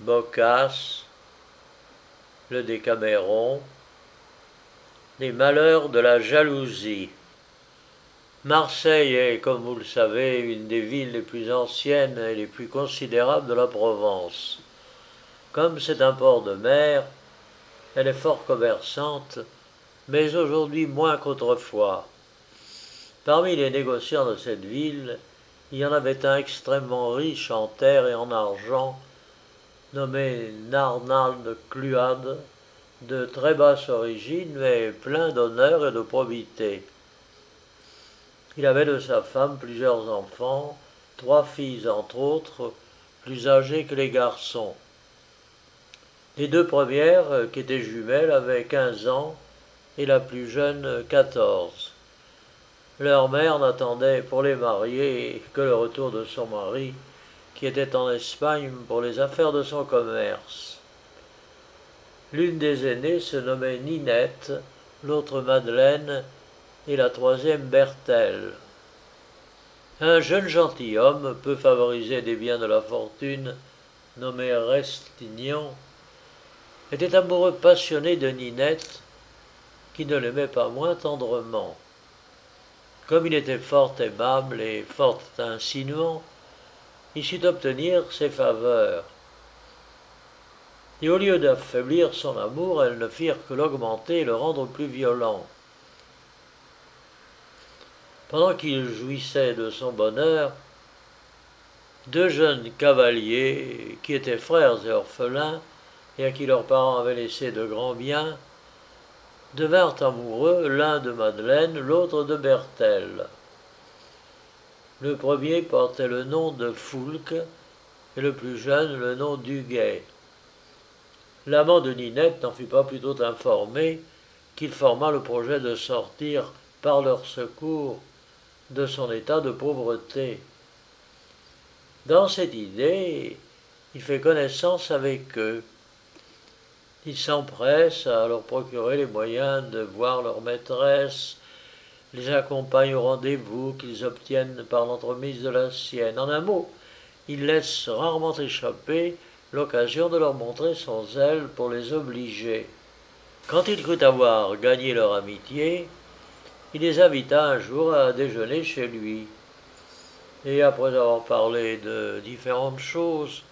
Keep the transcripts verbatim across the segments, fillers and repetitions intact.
Boccace, le Décaméron, les malheurs de la jalousie. Marseille est, comme vous le savez, une des villes les plus anciennes et les plus considérables de la Provence. Comme c'est un port de mer, elle est fort commerçante, mais aujourd'hui moins qu'autrefois. Parmi les négociants de cette ville, il y en avait un extrêmement riche en terre et en argent, nommé Narnal de Cluade, de très basse origine, mais plein d'honneur et de probité. Il avait de sa femme plusieurs enfants, trois filles entre autres, plus âgées que les garçons. Les deux premières, qui étaient jumelles, avaient quinze ans et la plus jeune quatorze. Leur mère n'attendait pour les marier que le retour de son mari, qui était en Espagne pour les affaires de son commerce. L'une des aînées se nommait Ninette, l'autre Madeleine et la troisième Berthelle. Un jeune gentilhomme, peu favorisé des biens de la fortune, nommé Restignan, était amoureux passionné de Ninette, qui ne l'aimait pas moins tendrement. Comme il était fort aimable et fort insinuant, il sut obtenir ses faveurs. Et au lieu d'affaiblir son amour, elles ne firent que l'augmenter et le rendre plus violent. Pendant qu'il jouissait de son bonheur, deux jeunes cavaliers, qui étaient frères et orphelins, et à qui leurs parents avaient laissé de grands biens, devinrent amoureux, l'un de Madeleine, l'autre de Berthelle. Le premier portait le nom de Foulque, et le plus jeune le nom d'Huguet. L'amant de Ninette n'en fut pas plus tôt informé qu'il forma le projet de sortir par leur secours de son état de pauvreté. Dans cette idée, il fait connaissance avec eux. Il s'empresse à leur procurer les moyens de voir leur maîtresse, les accompagne au rendez-vous qu'ils obtiennent par l'entremise de la sienne. En un mot, il laisse rarement échapper l'occasion de leur montrer son zèle pour les obliger. Quand il crut avoir gagné leur amitié, il les invita un jour à déjeuner chez lui. Et après avoir parlé de différentes choses,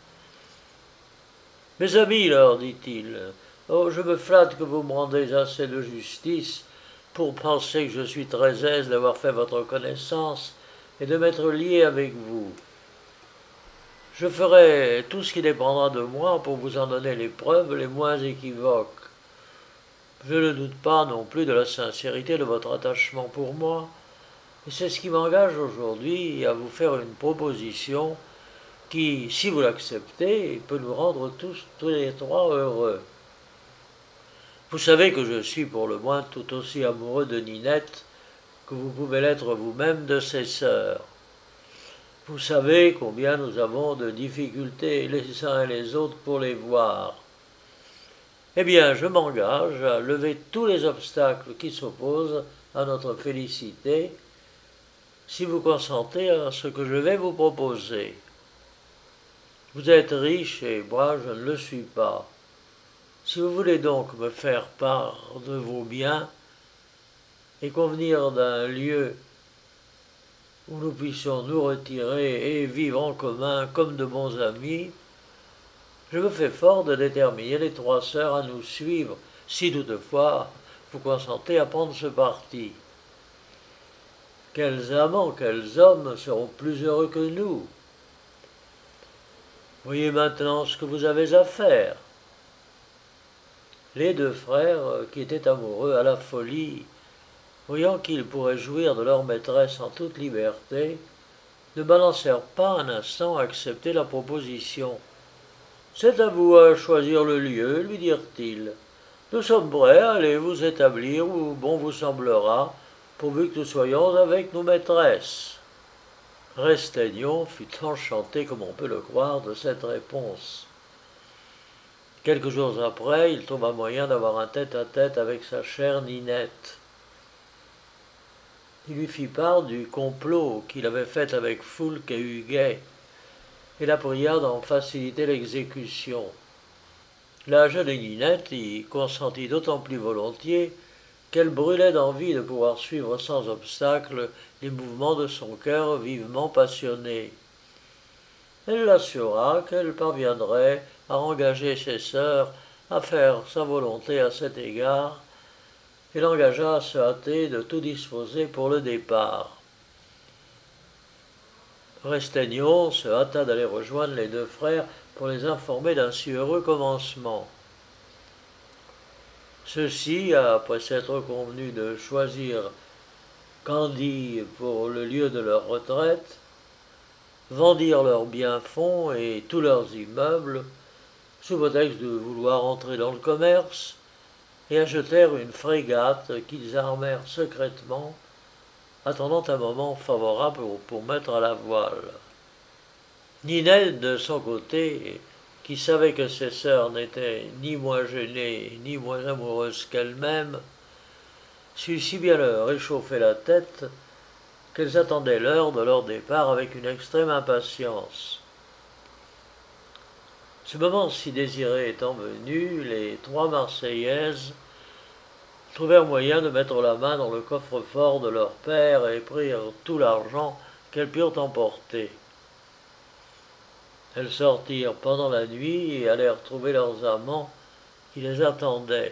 « Mes amis, leur dit-il, oh, je me flatte que vous me rendez assez de justice pour penser que je suis très aise d'avoir fait votre connaissance et de m'être lié avec vous. Je ferai tout ce qui dépendra de moi pour vous en donner les preuves les moins équivoques. Je ne doute pas non plus de la sincérité de votre attachement pour moi, et c'est ce qui m'engage aujourd'hui à vous faire une proposition qui, si vous l'acceptez, peut nous rendre tous, tous les trois heureux. Vous savez que je suis pour le moins tout aussi amoureux de Ninette que vous pouvez l'être vous-même de ses sœurs. Vous savez combien nous avons de difficultés les uns et les autres pour les voir. Eh bien, je m'engage à lever tous les obstacles qui s'opposent à notre félicité si vous consentez à ce que je vais vous proposer. Vous êtes riche et moi je ne le suis pas. Si vous voulez donc me faire part de vos biens et convenir d'un lieu où nous puissions nous retirer et vivre en commun comme de bons amis, je me fais fort de déterminer les trois sœurs à nous suivre, si toutefois vous consentez à prendre ce parti. Quels amants, quels hommes seront plus heureux que nous? Voyez maintenant ce que vous avez à faire. » Les deux frères, qui étaient amoureux à la folie, voyant qu'ils pourraient jouir de leur maîtresse en toute liberté, ne balancèrent pas un instant à accepter la proposition. « C'est à vous à choisir le lieu, lui dirent-ils. Nous sommes prêts à aller vous établir où bon vous semblera, pourvu que nous soyons avec nos maîtresses. » Restignan fut enchanté, comme on peut le croire, de cette réponse. Quelques jours après, il trouva moyen d'avoir un tête-à-tête avec sa chère Ninette. Il lui fit part du complot qu'il avait fait avec Foulque et Huguet, et la pria d'en faciliter l'exécution. La jeune Ninette y consentit d'autant plus volontiers qu'elle brûlait d'envie de pouvoir suivre sans obstacle les mouvements de son cœur vivement passionné. Elle l'assura qu'elle parviendrait à engager ses sœurs à faire sa volonté à cet égard, et l'engagea à se hâter de tout disposer pour le départ. Restaignon se hâta d'aller rejoindre les deux frères pour les informer d'un si heureux commencement. Ceux-ci, après s'être convenus de choisir Candie pour le lieu de leur retraite, vendirent leurs biens-fonds et tous leurs immeubles, sous prétexte de vouloir entrer dans le commerce, et achetèrent une frégate qu'ils armèrent secrètement, attendant un moment favorable pour, pour mettre à la voile. Ninette, de son côté, qui savait que ses sœurs n'étaient ni moins gênées ni moins amoureuses qu'elle-même, sut si bien leur réchauffer la tête qu'elles attendaient l'heure de leur départ avec une extrême impatience. Ce moment si désiré étant venu, les trois Marseillaises trouvèrent moyen de mettre la main dans le coffre-fort de leur père et prirent tout l'argent qu'elles purent emporter. Elles sortirent pendant la nuit et allèrent trouver leurs amants qui les attendaient.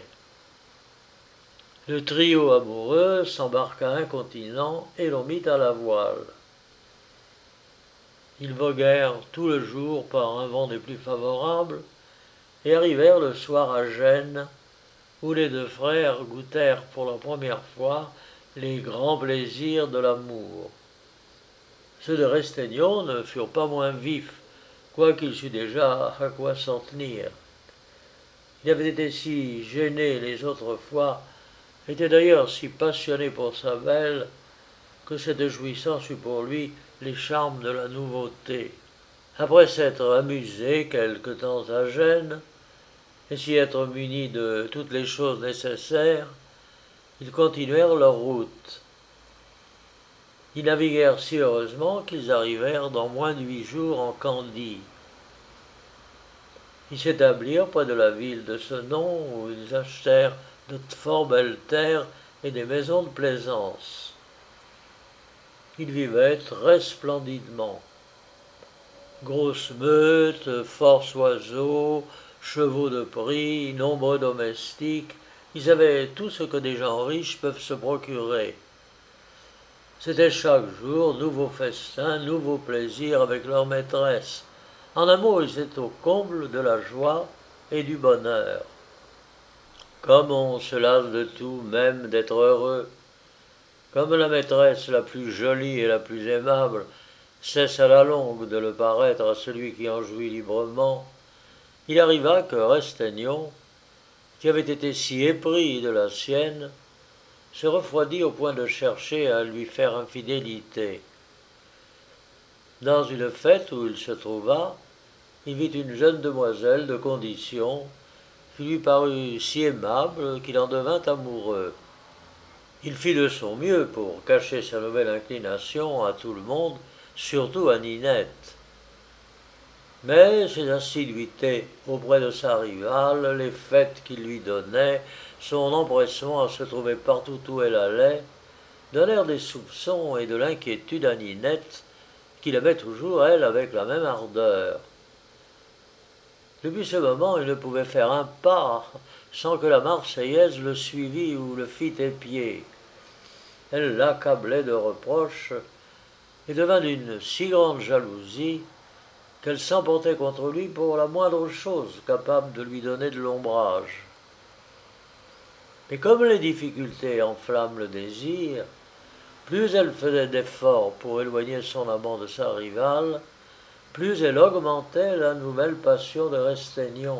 Le trio amoureux s'embarqua incontinent et l'on mit à la voile. Ils voguèrent tout le jour par un vent des plus favorables et arrivèrent le soir à Gênes, où les deux frères goûtèrent pour la première fois les grands plaisirs de l'amour. Ceux de Restaignon ne furent pas moins vifs, quoiqu'il sût déjà à quoi s'en tenir. Il avait été si gêné les autres fois, était d'ailleurs si passionné pour sa belle, que cette jouissance eut pour lui les charmes de la nouveauté. Après s'être amusé quelque temps à Gênes, et s'y être munis de toutes les choses nécessaires, ils continuèrent leur route. Ils naviguèrent si heureusement qu'ils arrivèrent dans moins de huit jours en Candie. Ils s'établirent près de la ville de ce nom, où ils achetèrent de fort belles terres et des maisons de plaisance. Ils vivaient très splendidement. Grosses meutes, forts oiseaux, chevaux de prix, nombreux domestiques, ils avaient tout ce que des gens riches peuvent se procurer. C'était chaque jour nouveau festin, nouveau plaisir avec leur maîtresse. En un mot, ils étaient au comble de la joie et du bonheur. Comme on se lasse de tout, même d'être heureux, comme la maîtresse la plus jolie et la plus aimable cesse à la longue de le paraître à celui qui en jouit librement, il arriva que Restaignon, qui avait été si épris de la sienne, se refroidit au point de chercher à lui faire infidélité. Dans une fête où il se trouva, il vit une jeune demoiselle de condition qui lui parut si aimable qu'il en devint amoureux. Il fit de son mieux pour cacher sa nouvelle inclination à tout le monde, surtout à Ninette. Mais ses assiduités auprès de sa rivale, les fêtes qu'il lui donnait, son empressement à se trouver partout où elle allait, donnèrent des soupçons et de l'inquiétude à Ninette, qui l'aimait toujours, elle, avec la même ardeur. Depuis ce moment, il ne pouvait faire un pas sans que la Marseillaise le suivît ou le fît épier. Elle l'accablait de reproches et devint d'une si grande jalousie qu'elle s'emportait contre lui pour la moindre chose capable de lui donner de l'ombrage. Mais comme les difficultés enflamment le désir, plus elle faisait d'efforts pour éloigner son amant de sa rivale, plus elle augmentait la nouvelle passion de Restaignon.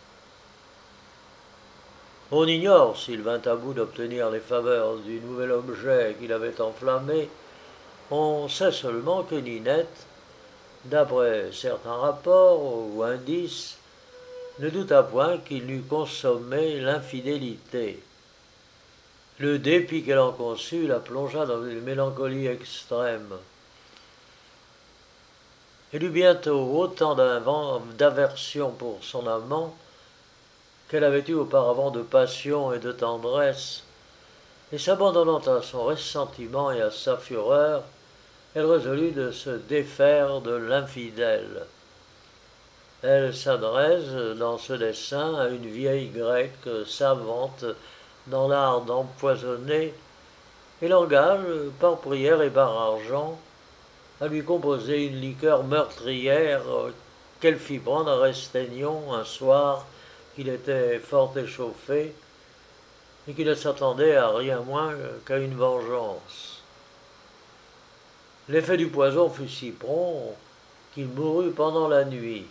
On ignore s'il vint à bout d'obtenir les faveurs du nouvel objet qu'il avait enflammé. On sait seulement que Ninette, d'après certains rapports ou indices, ne douta point qu'il n'eût consommé l'infidélité. Le dépit qu'elle en conçut la plongea dans une mélancolie extrême. Elle eut bientôt autant d'aversion pour son amant qu'elle avait eu auparavant de passion et de tendresse, et s'abandonnant à son ressentiment et à sa fureur, elle résolut de se défaire de l'infidèle. Elle s'adresse dans ce dessin à une vieille grecque savante dans l'art d'empoisonner et l'engage, par prière et par argent, à lui composer une liqueur meurtrière qu'elle fit prendre à Restaignons un soir qu'il était fort échauffé et qui ne s'attendait à rien moins qu'à une vengeance. L'effet du poison fut si prompt qu'il mourut pendant la nuit.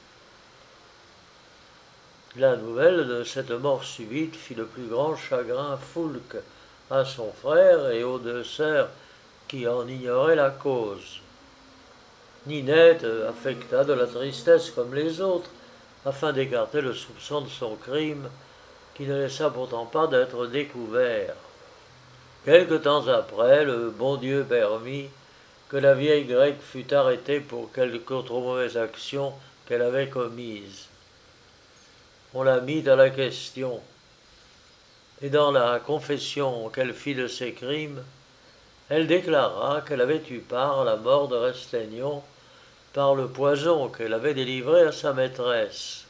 La nouvelle de cette mort subite fit le plus grand chagrin à Foulques, à son frère et aux deux sœurs qui en ignoraient la cause. Ninette affecta de la tristesse comme les autres, afin d'écarter le soupçon de son crime, qui ne laissa pourtant pas d'être découvert. Quelque temps après, le bon Dieu permit que la vieille grecque fût arrêtée pour quelque autre mauvaise action qu'elle avait commise. On la mit à la question, et dans la confession qu'elle fit de ses crimes, elle déclara qu'elle avait eu part à la mort de Restaignons par le poison qu'elle avait délivré à sa maîtresse.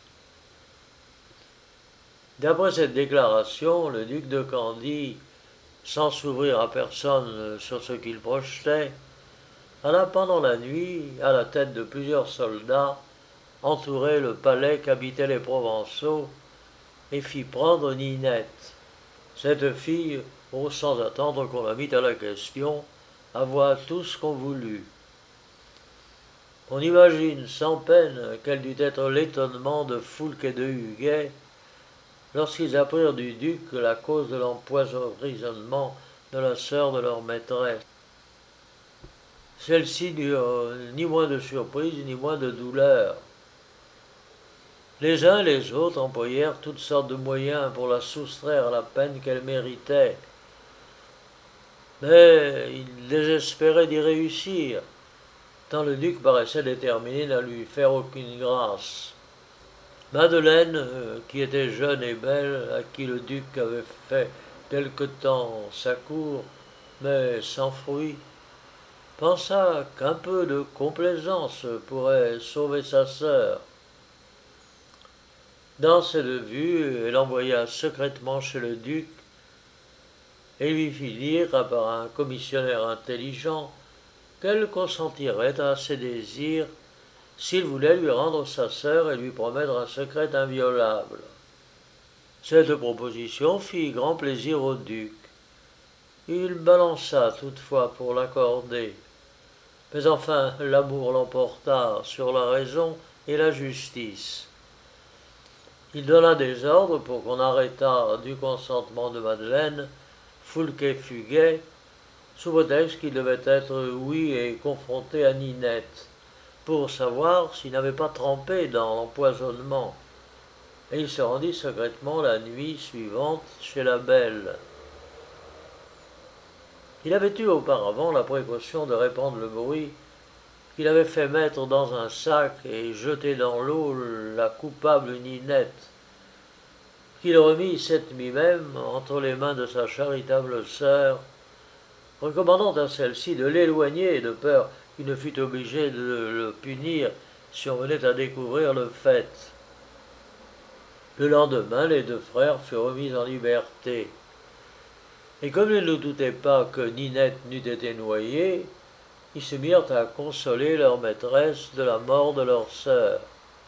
D'après cette déclaration, le duc de Candie, sans s'ouvrir à personne sur ce qu'il projetait, alla pendant la nuit, à la tête de plusieurs soldats, entourer le palais qu'habitaient les Provençaux, et fit prendre Ninette. Cette fille, oh, sans attendre qu'on la mît à la question, avoua tout ce qu'on voulut. On imagine sans peine quel dut être l'étonnement de Foulques et de Huguet lorsqu'ils apprirent du duc la cause de l'empoisonnement de la sœur de leur maîtresse. Celle-ci n'eut euh, ni moins de surprise ni moins de douleur. Les uns et les autres employèrent toutes sortes de moyens pour la soustraire à la peine qu'elle méritait, mais ils désespéraient d'y réussir, tant le duc paraissait déterminé à lui faire aucune grâce. Madeleine, qui était jeune et belle, à qui le duc avait fait quelque temps sa cour, mais sans fruit, pensa qu'un peu de complaisance pourrait sauver sa sœur. Dans cette vue, elle envoya secrètement chez le duc et lui fit dire, par un commissionnaire intelligent, qu'elle consentirait à ses désirs s'il voulait lui rendre sa sœur et lui promettre un secret inviolable. Cette proposition fit grand plaisir au duc. Il balança toutefois pour l'accorder. Mais enfin, l'amour l'emporta sur la raison et la justice. Il donna des ordres pour qu'on arrêtât du consentement de Madeleine Foulques et Huguet, sous prétexte qu'il devait être ouï et confronté à Ninette, pour savoir s'il n'avait pas trempé dans l'empoisonnement, et il se rendit secrètement la nuit suivante chez la belle. Il avait eu auparavant la précaution de répandre le bruit qu'il avait fait mettre dans un sac et jeter dans l'eau la coupable Ninette, qu'il remit cette nuit même entre les mains de sa charitable sœur, recommandant à celle-ci de l'éloigner de peur qu'il ne fût obligé de le punir si on venait à découvrir le fait. Le lendemain, les deux frères furent remis en liberté. Et comme ils ne doutaient pas que Ninette n'eût été noyée, ils se mirent à consoler leur maîtresse de la mort de leur sœur.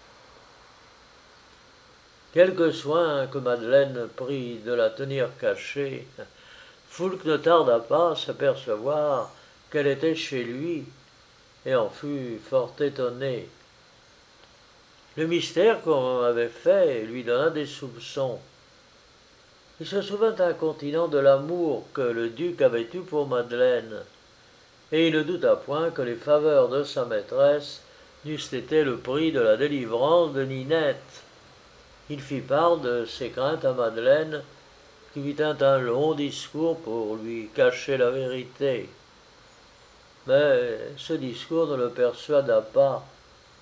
Quelque soin que Madeleine prit de la tenir cachée, Foulques ne tarda pas à s'apercevoir qu'elle était chez lui, et en fut fort étonné. Le mystère qu'on avait fait lui donna des soupçons. Il se souvint incontinent de l'amour que le duc avait eu pour Madeleine, et il ne douta point que les faveurs de sa maîtresse n'eussent été le prix de la délivrance de Ninette. Il fit part de ses craintes à Madeleine, qui lui tint un long discours pour lui cacher la vérité. Mais ce discours ne le persuada pas,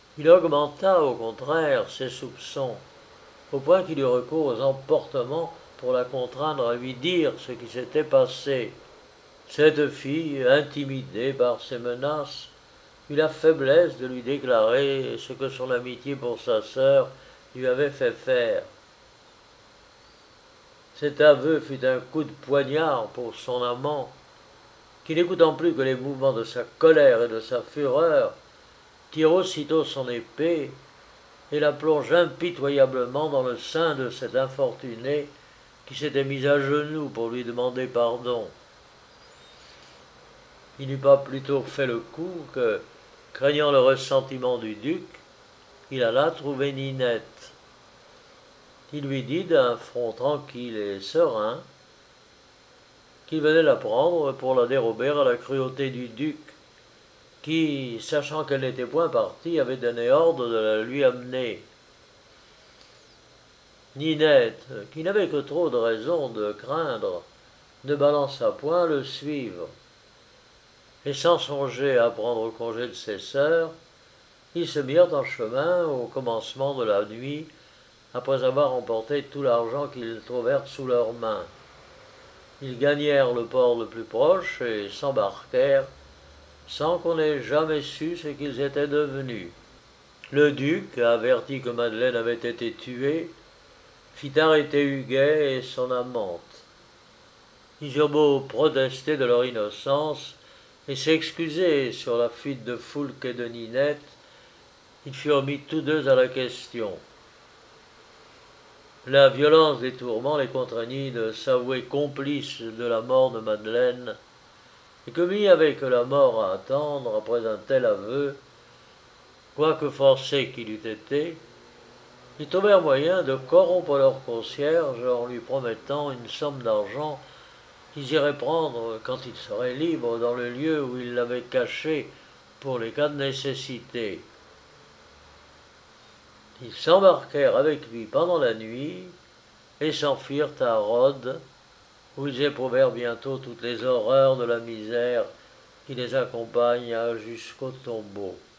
Il augmenta au contraire ses soupçons, au point qu'il eut recours aux emportements pour la contraindre à lui dire ce qui s'était passé. Cette fille, intimidée par ses menaces, eut la faiblesse de lui déclarer ce que son amitié pour sa sœur lui avait fait faire. Cet aveu fut un coup de poignard pour son amant, qui, n'écoutant plus que les mouvements de sa colère et de sa fureur, tire aussitôt son épée et la plonge impitoyablement dans le sein de cet infortuné qui s'était mis à genoux pour lui demander pardon. Il n'eut pas plutôt fait le coup que, craignant le ressentiment du duc, il alla trouver Ninette. Il lui dit d'un front tranquille et serein qu'il venait la prendre pour la dérober à la cruauté du duc, qui, sachant qu'elle n'était point partie, avait donné ordre de la lui amener. Ninette, qui n'avait que trop de raisons de craindre, ne balança point le suivre, et sans songer à prendre congé de ses sœurs, ils se mirent en chemin au commencement de la nuit, après avoir emporté tout l'argent qu'ils trouvèrent sous leurs mains. Ils gagnèrent le port le plus proche et s'embarquèrent, sans qu'on ait jamais su ce qu'ils étaient devenus. Le duc, averti que Madeleine avait été tuée, fit arrêter Huguet et son amante. Ils eurent beau protester de leur innocence et s'excuser sur la fuite de Foulques et de Ninette, ils furent mis tous deux à la question. La violence des tourments les contraignit de s'avouer complices de la mort de Madeleine, et comme il n'y avait que la mort à attendre après un tel aveu, quoique forcé qu'il eût été, ils trouvèrent moyen de corrompre leur concierge en lui promettant une somme d'argent qu'ils iraient prendre quand il serait libre dans le lieu où ils l'avaient caché pour les cas de nécessité. Ils s'embarquèrent avec lui pendant la nuit et s'enfuirent à Rhodes, où ils éprouvèrent bientôt toutes les horreurs de la misère qui les accompagne jusqu'au tombeau.